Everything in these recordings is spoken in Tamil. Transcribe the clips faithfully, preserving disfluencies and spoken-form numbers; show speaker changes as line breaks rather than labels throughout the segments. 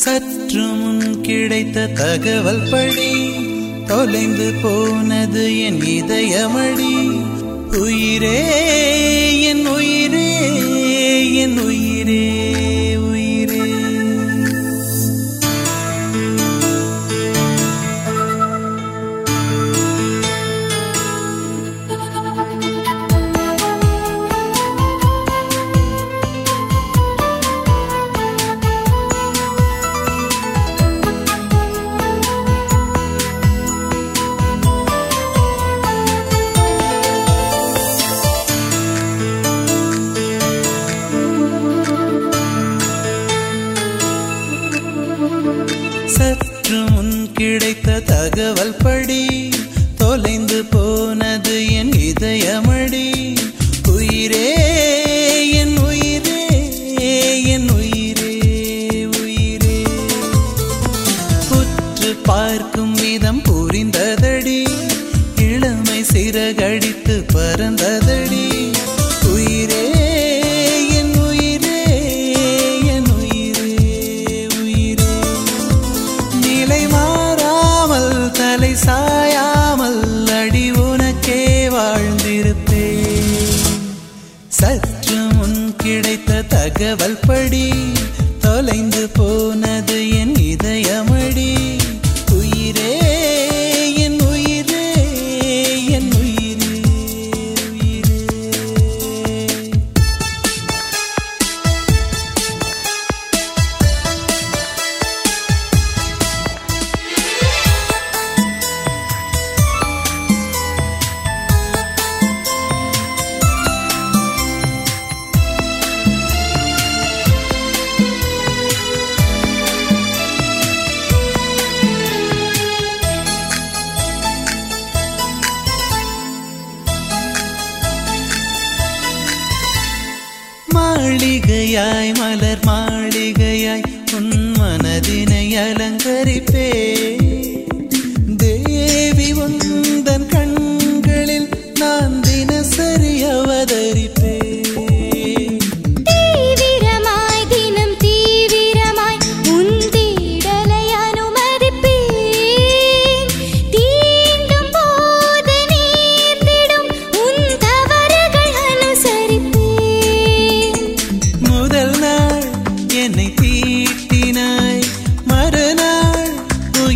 சற்று முன் கிடைத்த தகவல் படி தொலைந்து போனது என் இதயமடி. உயிரே என் உயிரே என் உயிரே உயிரே. சற்று முன் கிடைத்த தகவல் படி தொலைந்து போனது என் இதயமடி. உயிரே என் உயிரே என் உயிரே உயிரே. உற்று பார்க்கும் விதம் புரிந்ததடி, இளமை சிறகடித்து பறந்ததடி. உயிரே என் உயிரே என் உயிரே உயிரே. நிலை மாறாமல் தலை சாயாமல் அடி உனக்கே வாழ்ந்திருப்பேன். சற்று முன் கிடைத்த தகவல் படி தொலைந்து போனது என் இதயமடி. உயிரே என் உயிரே என் உயிரே உயிரே. மாளிகையாய் மலர் மாளிகையாய் உன் மனதினை அலங்கரிப்பே. தேவி உந்தன் கண்களில் நான் தினசரி அவதரிப்பே.
தீவிரமாய் தினம் தீவிரமாய் உன் தேடலை அனுமதிப்பேன். தீண்டும் போது நேர்ந்திடும் உன் தவறுகள் அனுசரிப்பேன்.
முதல் நாள் என்னை தீட்டினாய், மறுநாள்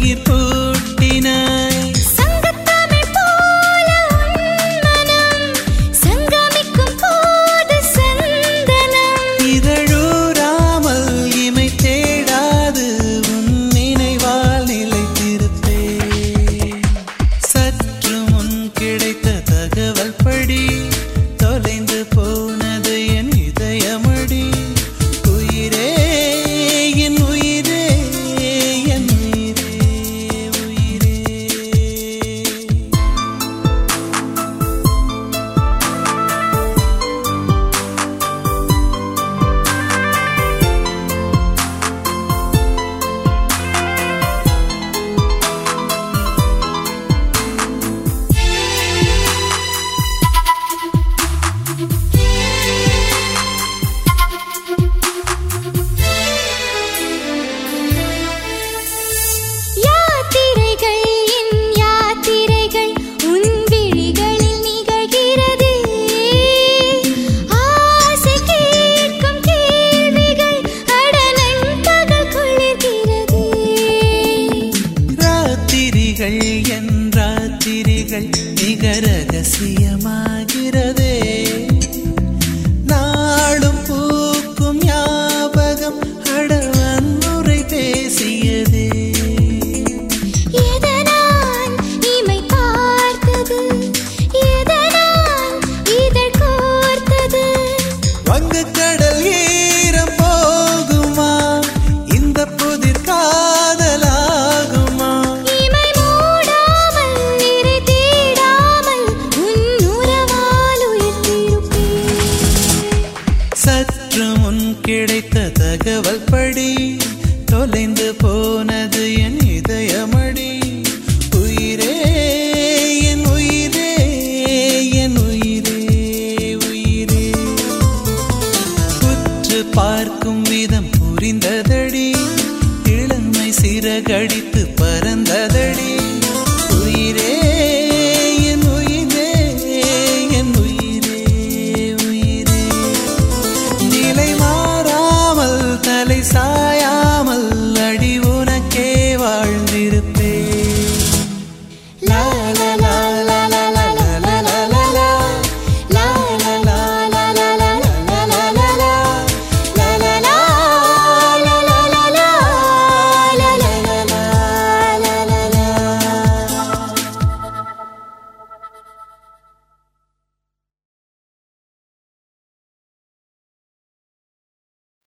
சிறகடித்து